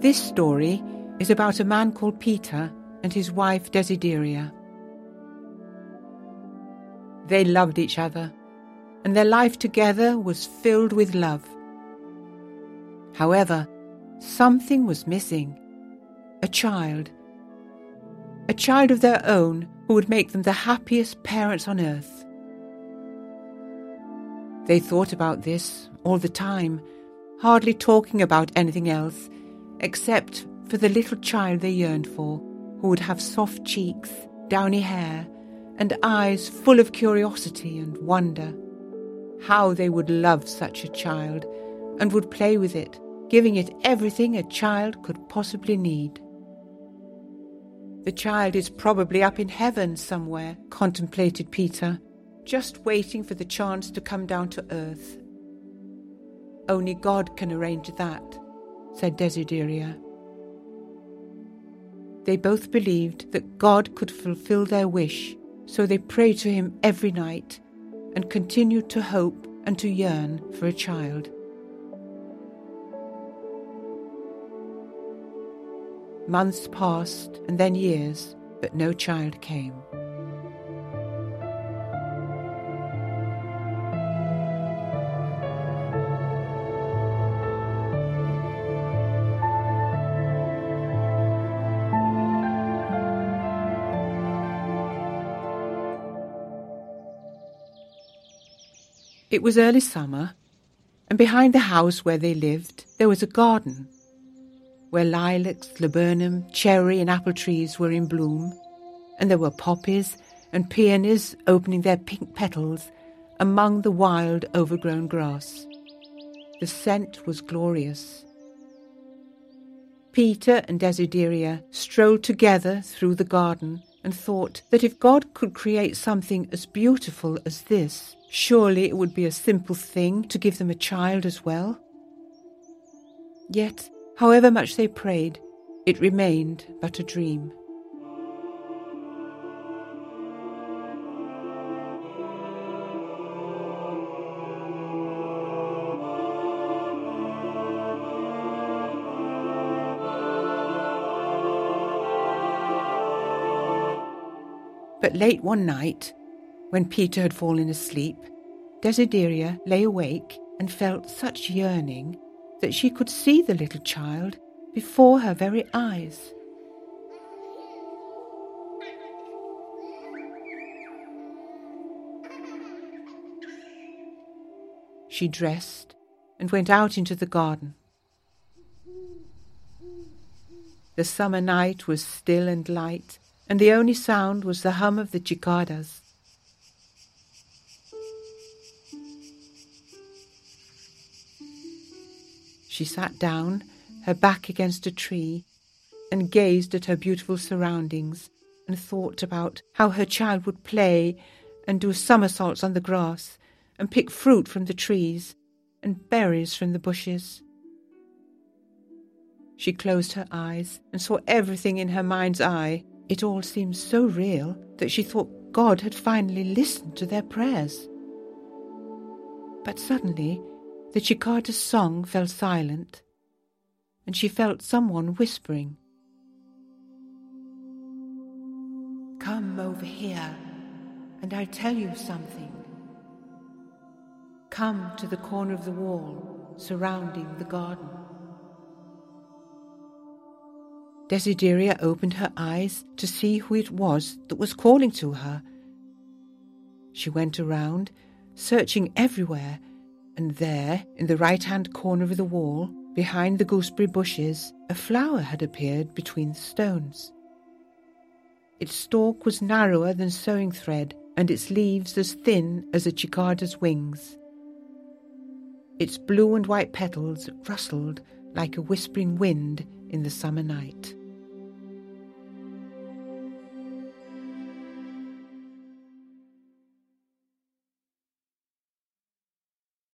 This story is about a man called Peter and his wife Desideria. They loved each other, and their life together was filled with love. However, something was missing. A child of their own who would make them the happiest parents on earth. They thought about this all the time, hardly talking about anything else, except for the little child they yearned for, who would have soft cheeks, downy hair, and eyes full of curiosity and wonder. How they would love such a child, and would play with it, giving it everything a child could possibly need. The child is probably up in heaven somewhere, contemplated Peter, just waiting for the chance to come down to earth. Only God can arrange that, said Desideria. They both believed that God could fulfill their wish, so they prayed to him every night and continued to hope and to yearn for a child. Months passed and then years, but no child came. It was early summer, and behind the house where they lived there was a garden, where lilacs, laburnum, cherry and apple trees were in bloom, and there were poppies and peonies opening their pink petals among the wild overgrown grass. The scent was glorious. Peter and Desideria strolled together through the garden and thought that if God could create something as beautiful as this, surely it would be a simple thing to give them a child as well. Yet, however much they prayed, it remained but a dream. But late one night, when Peter had fallen asleep, Desideria lay awake and felt such yearning that she could see the little child before her very eyes. She dressed and went out into the garden. The summer night was still and light, and the only sound was the hum of the cicadas. She sat down, her back against a tree, and gazed at her beautiful surroundings and thought about how her child would play and do somersaults on the grass and pick fruit from the trees and berries from the bushes. She closed her eyes and saw everything in her mind's eye. It all seemed so real that she thought God had finally listened to their prayers. But suddenly the cicada's song fell silent, and she felt someone whispering, "Come over here, and I'll tell you something. Come to the corner of the wall surrounding the garden." Desideria opened her eyes to see who it was that was calling to her. She went around, searching everywhere, and there, in the right-hand corner of the wall, behind the gooseberry bushes, a flower had appeared between the stones. Its stalk was narrower than sewing thread, and its leaves as thin as a cicada's wings. Its blue and white petals rustled like a whispering wind in the summer night.